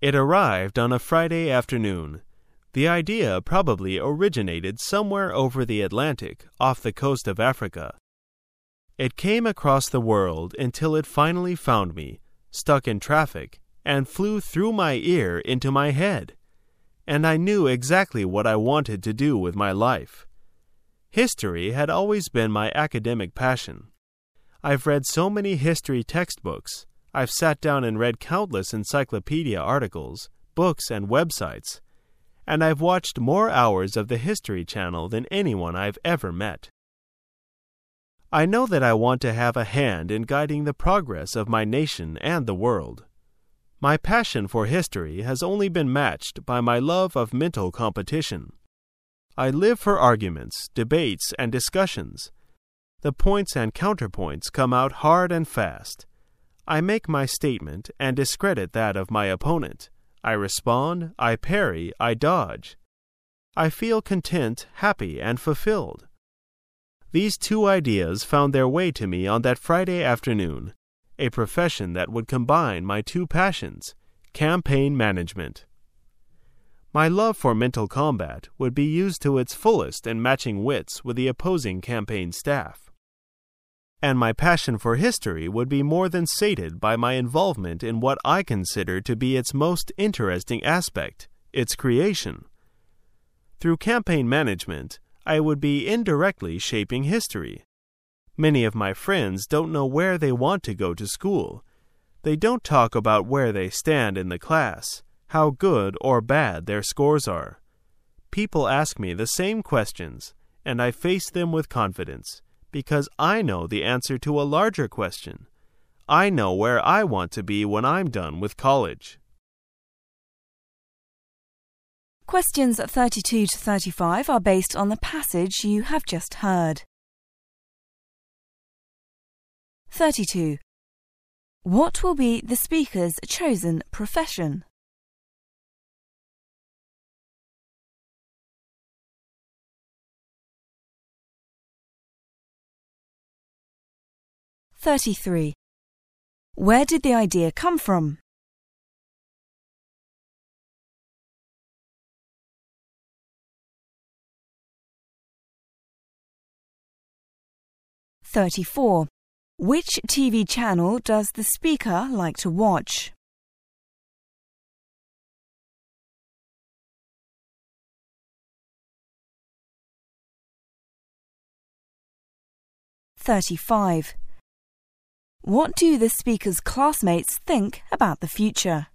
It arrived on a Friday afternoon. The idea probably originated somewhere over the Atlantic, off the coast of Africa. It came across the world until it finally found me, stuck in traffic, and flew through my ear into my head. And I knew exactly what I wanted to do with my life. History had always been my academic passion. I've read so many history textbooks. I've sat down and read countless encyclopedia articles, books, and websites. And I've watched more hours of the History Channel than anyone I've ever met. I know that I want to have a hand in guiding the progress of my nation and the world. My passion for history has only been matched by my love of mental competition. I live for arguments, debates, and discussions. The points and counterpoints come out hard and fast. I make my statement and discredit that of my opponent. I respond, I parry, I dodge. I feel content, happy, and fulfilled. These two ideas found their way to me on that Friday afternoon, a profession that would combine my two passions, campaign management. My love for mental combat would be used to its fullest in matching wits with the opposing campaign staff. And my passion for history would be more than sated by my involvement in what I consider to be its most interesting aspect, its creation. Through campaign management, I would be indirectly shaping history. Many of my friends don't know where they want to go to school. They don't talk about where they stand in the class, how good or bad their scores are. People ask me the same questions, and I face them with confidence, because I know the answer to a larger question. I know where I want to be when I'm done with college. Questions 32 to 35 are based on the passage you have just heard. 32. What will be the speaker's chosen profession? 33. Where did the idea come from? 34. Which TV channel does the speaker like to watch? 35. What do the speaker's classmates think about the future?